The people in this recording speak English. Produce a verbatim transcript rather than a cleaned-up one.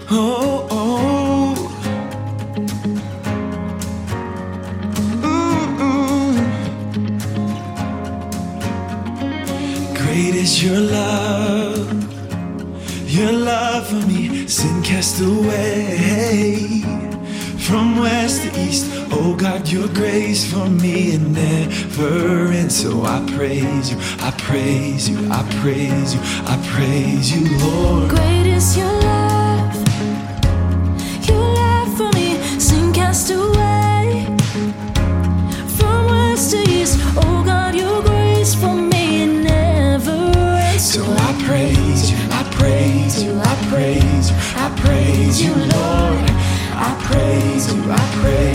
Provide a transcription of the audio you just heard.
Oh, oh. Mm-mm. Great is your love, your love for me, sin cast away. From west to east, oh God, your grace for me it never ends. So I praise you, I praise you, I praise you, I praise you, Lord. Great is your love, your love for me, sin cast away. From west to east, oh God, your grace for me it never ends. So I praise you, I praise you, I praise you, I praise you, Lord. I praise you, I praise you.